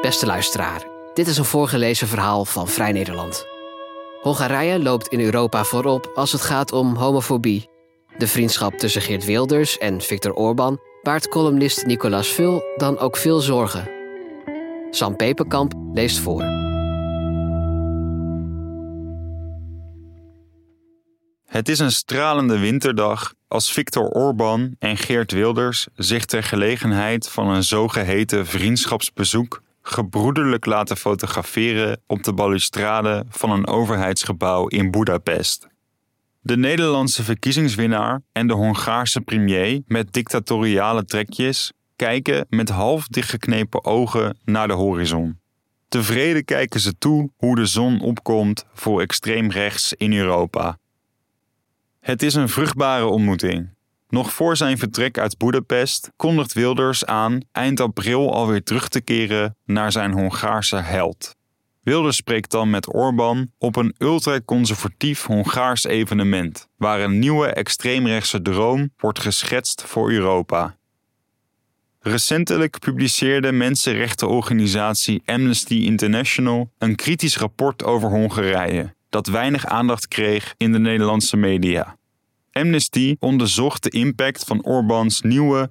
Beste luisteraar, dit is een voorgelezen verhaal van Vrij Nederland. Hongarije loopt in Europa voorop als het gaat om homofobie. De vriendschap tussen Geert Wilders en Viktor Orbán baart columnist Nicolas Vul dan ook veel zorgen. Sam Peperkamp leest voor. Het is een stralende winterdag als Viktor Orbán en Geert Wilders zich ter gelegenheid van een zogeheten vriendschapsbezoek gebroederlijk laten fotograferen op de balustrade van een overheidsgebouw in Boedapest. De Nederlandse verkiezingswinnaar en de Hongaarse premier met dictatoriale trekjes kijken met half dichtgeknepen ogen naar de horizon. Tevreden kijken ze toe hoe de zon opkomt voor extreem rechts in Europa. Het is een vruchtbare ontmoeting. Nog voor zijn vertrek uit Boedapest kondigt Wilders aan eind april alweer terug te keren naar zijn Hongaarse held. Wilders spreekt dan met Orbán op een ultraconservatief Hongaars evenement, waar een nieuwe extreemrechtse droom wordt geschetst voor Europa. Recentelijk publiceerde mensenrechtenorganisatie Amnesty International een kritisch rapport over Hongarije, dat weinig aandacht kreeg in de Nederlandse media. Amnesty onderzocht de impact van Orbáns nieuwe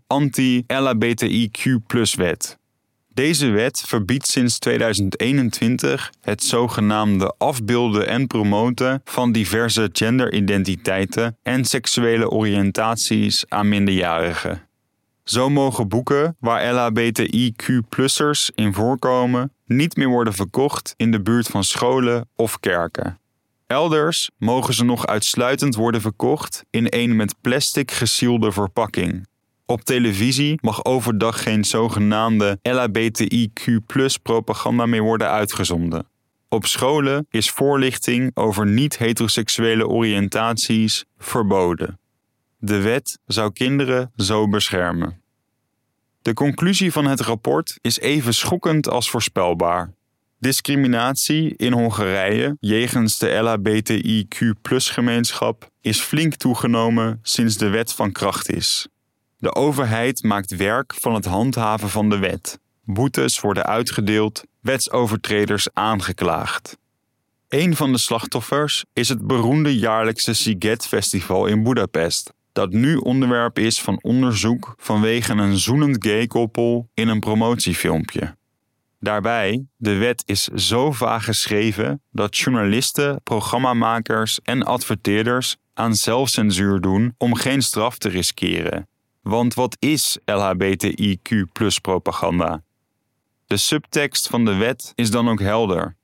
anti-LHBTIQ+-wet. Deze wet verbiedt sinds 2021 het zogenaamde afbeelden en promoten van diverse genderidentiteiten en seksuele oriëntaties aan minderjarigen. Zo mogen boeken waar LHBTIQ+'ers in voorkomen niet meer worden verkocht in de buurt van scholen of kerken. Elders mogen ze nog uitsluitend worden verkocht in een met plastic gesielde verpakking. Op televisie mag overdag geen zogenaamde LHBTIQ+-propaganda meer worden uitgezonden. Op scholen is voorlichting over niet-heteroseksuele oriëntaties verboden. De wet zou kinderen zo beschermen. De conclusie van het rapport is even schokkend als voorspelbaar. Discriminatie in Hongarije jegens de LHBTIQ+-gemeenschap is flink toegenomen sinds de wet van kracht is. De overheid maakt werk van het handhaven van de wet. Boetes worden uitgedeeld, wetsovertreders aangeklaagd. Een van de slachtoffers is het beroemde jaarlijkse Sziget-festival in Boedapest, dat nu onderwerp is van onderzoek vanwege een zoenend gay-koppel in een promotiefilmpje. Daarbij, de wet is zo vaag geschreven dat journalisten, programmamakers en adverteerders aan zelfcensuur doen om geen straf te riskeren. Want wat is LHBTIQ+-propaganda? De subtekst van de wet is dan ook helder.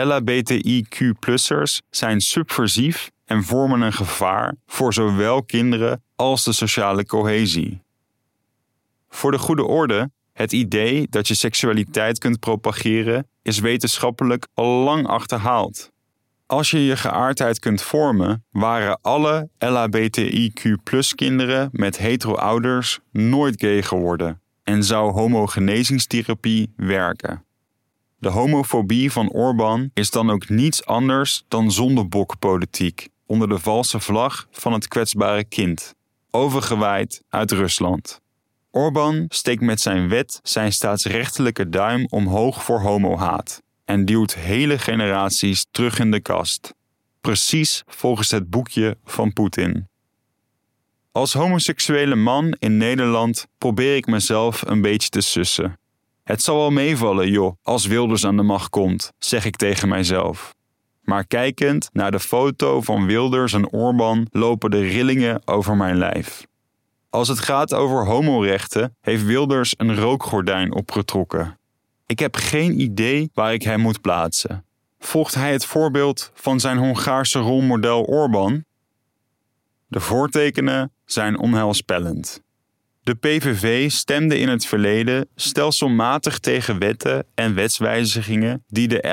LHBTIQ+'ers zijn subversief en vormen een gevaar voor zowel kinderen als de sociale cohesie. Voor de goede orde, het idee dat je seksualiteit kunt propageren is wetenschappelijk al lang achterhaald. Als je je geaardheid kunt vormen, waren alle LHBTIQ+-kinderen met hetero-ouders nooit gay geworden en zou homogenezingstherapie werken. De homofobie van Orbán is dan ook niets anders dan zondebokpolitiek onder de valse vlag van het kwetsbare kind, overgewaaid uit Rusland. Orbán steekt met zijn wet zijn staatsrechtelijke duim omhoog voor homohaat en duwt hele generaties terug in de kast. Precies volgens het boekje van Poetin. Als homoseksuele man in Nederland probeer ik mezelf een beetje te sussen. Het zal wel meevallen, joh, als Wilders aan de macht komt, zeg ik tegen mijzelf. Maar kijkend naar de foto van Wilders en Orbán lopen de rillingen over mijn lijf. Als het gaat over homorechten heeft Wilders een rookgordijn opgetrokken. Ik heb geen idee waar ik hem moet plaatsen. Volgt hij het voorbeeld van zijn Hongaarse rolmodel Orbán? De voortekenen zijn onheilspellend. De PVV stemde in het verleden stelselmatig tegen wetten en wetswijzigingen die de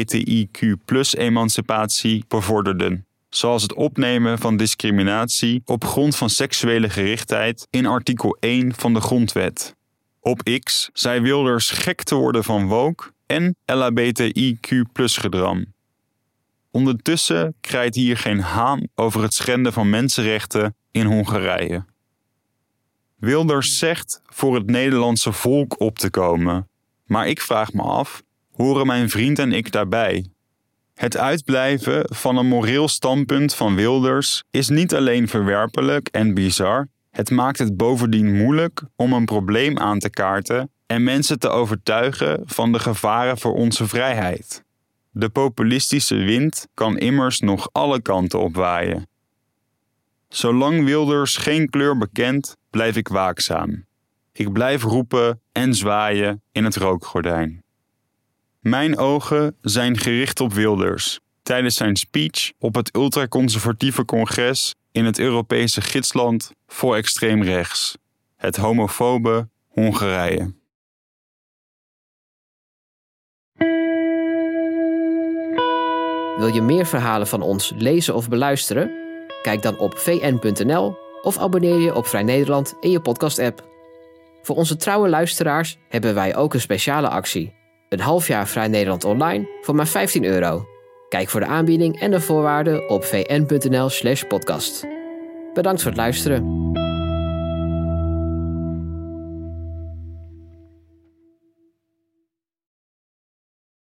LHBTIQ+-emancipatie bevorderden, zoals het opnemen van discriminatie op grond van seksuele gerichtheid in artikel 1 van de Grondwet. Op X zei Wilders gek te worden van woke en LHBTIQ+-gedram. Ondertussen krijt hier geen haan over het schenden van mensenrechten in Hongarije. Wilders zegt voor het Nederlandse volk op te komen, maar ik vraag me af horen mijn vriend en ik daarbij. Het uitblijven van een moreel standpunt van Wilders is niet alleen verwerpelijk en bizar, het maakt het bovendien moeilijk om een probleem aan te kaarten en mensen te overtuigen van de gevaren voor onze vrijheid. De populistische wind kan immers nog alle kanten opwaaien. Zolang Wilders geen kleur bekent, blijf ik waakzaam. Ik blijf roepen en zwaaien in het rookgordijn. Mijn ogen zijn gericht op Wilders tijdens zijn speech op het ultraconservatieve congres in het Europese gidsland voor extreem rechts, het homofobe Hongarije. Wil je meer verhalen van ons lezen of beluisteren? Kijk dan op vn.nl of abonneer je op Vrij Nederland in je podcast-app. Voor onze trouwe luisteraars hebben wij ook een speciale actie. Een half jaar Vrij Nederland online voor maar €15. Kijk voor de aanbieding en de voorwaarden op vn.nl/podcast. Bedankt voor het luisteren.